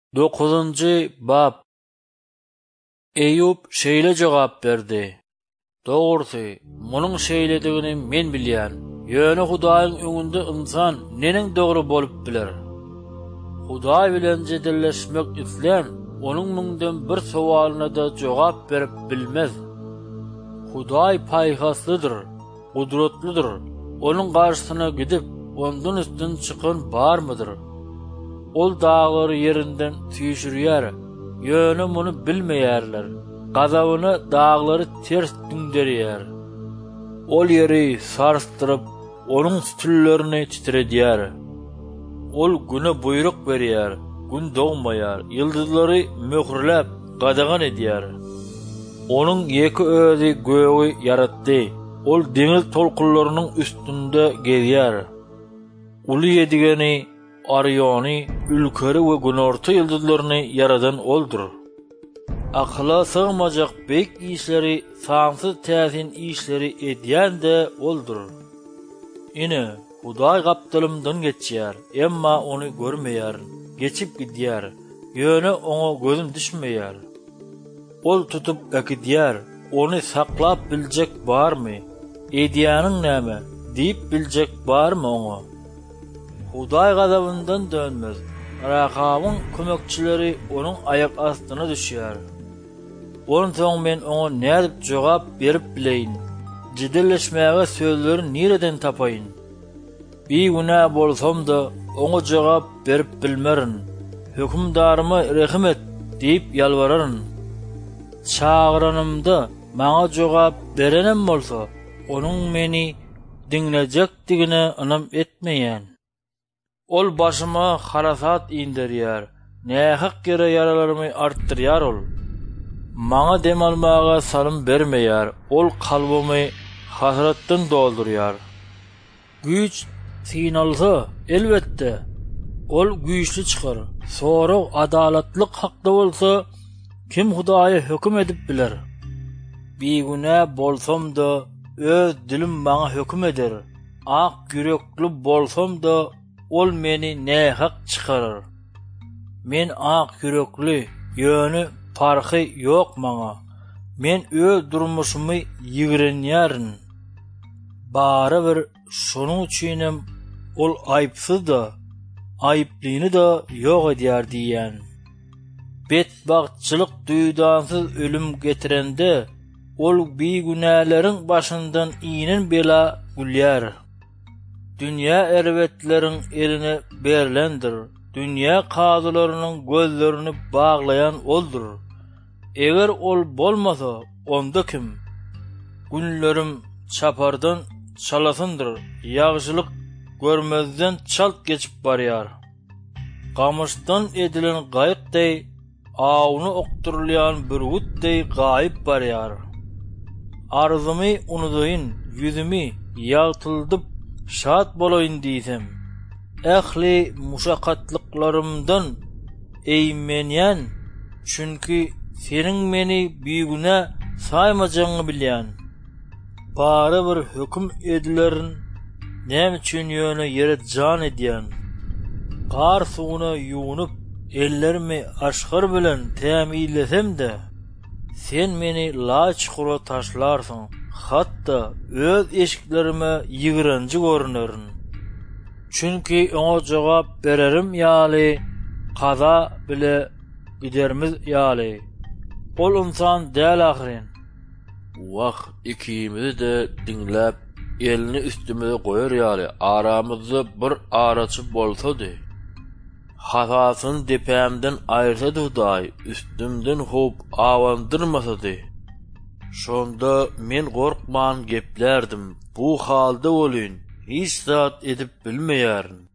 9-njy bab. Eyüp şeýle jogap berdi. Dogrusu, munyň şeýledigini men bilýän. Ýöne Hudaýyň öňünde insan neniň dogry bolup biler? Hudaý bilen jedilleşmek islen, onuň müňden bir sowalyna da jogap berip bilmez. Hudaý paýhaslydyr, gudratlydyr. Onuň garşysyna gidip, ondan üstün çykan barmydyr? Ol dağları yerinden tüýşürýär, ýöne muny bilmeýärler. Gazabyny dağları ters düňderýär. Ol ýeri sarstyryp, onuň stüllerini titredýär. Ol güne buyruk berýär, gün dogmaýar, ýyldyzlary möhürläp, gadagan edýär. Onuň ýeki özi göği yaratdy. Ol deňiz tolkunlarynyň üstünde gezýär. Uly yedigeni, Oriony, ülkeri we günorta ýyldızlaryny yaradan oldur. Akla sığmajak beýik işleri, saňsyz täsin işleri edýän-de oldur. Ine Hudaý gapdalymdan geçýär, emma ony görmeýär, geçip gidýär, ýöne oňa gözüm düşmeýär. Ol tutup akidýär, ony saklap biljek barmy? Edýäniň näme diýip biljek barmy oňa? Hudaý gazabyndan dönmez. Rakabyň kömekçileri onuň ayak astyna düşýär. Onun soň men oňa nädip jogap berip bileýin? Jidilleşmäge sözleri nereden tapaýyn? Beýguna bolsam da oňa jogap berip bilmerin. Hökümdaryma rahmet diýip ýalbararyn. Çağıranymda maňa jogap berenem bolsa, onuň meni dinlejekdigine ynam etmeýän. Ol başyma harasat indirýär, nähak gere yaralarymı artdyrýar ol. Maňa dem almaga salym bermeýär, ol kalbymy hasratdan doldurýar. Güýç sinalsa, elbetde, ol güýçli çykar. Sorag adalatlyk hakda bolsa, kim Hudaýa höküm edip biler? Beýguna bolsam da, öz dilim maňa höküm eder. Ak yürekli bolsam da, ol meni nähak çykarar. Men ak yürekli, ýöne farky ýok maňa. Men öz durmuşymy ýigrenýärin. Bara bir şonuň üçinem ol aýpsyz da, aýplyny da ýok edýär diýen. Betbagtçylyk duýdansyz ölüm getirende, ol beýgunäleriň başyndan inen bela gülýär. Dünya erwetleriň eline berilendir. Dünya kazylarynyň gözlerini baglayan oldur. Eger ol bolmasa, onda kim? Günlerim çapardan çalasındır. Ýagşylyk görmezden çalt geçip barýar. Gamışdan edilen gaýykday, awyny okturlayan bir gutday gaýyp barýar. Arzumy unudaýyn, ýüzümi ýagtyldyp şat bolaýyn diýsem, ähli muşakkatlyklarimdan eýmenýän, çünki seniň meni beýguna saýmajagyňy bilýän. Bara bir höküm edilerin näme üçin ýöne ýere jan edýän. Gar suwuna ýuwunyp ellerimi aşgar bilen tämillesem-de, sen meni laçkura taşlarsyň. Hatta öz eşiklerime ýigrenji görünerin. Çünki oňa jogap bererim ýaly, kaza bile gidermiz ýaly. Ol insan däl ahyrin. Wagt ikimizi de dinläp, elini üstümize goýar ýaly, aramyzda bir araçy bolsady. Hatasyny depämden aýyrsady Hudaý, üstümden hop awandyrmasady. Şonda men gorkman geplerdim. Bu halda bolýyn, hiç zat edip bilmeýärin.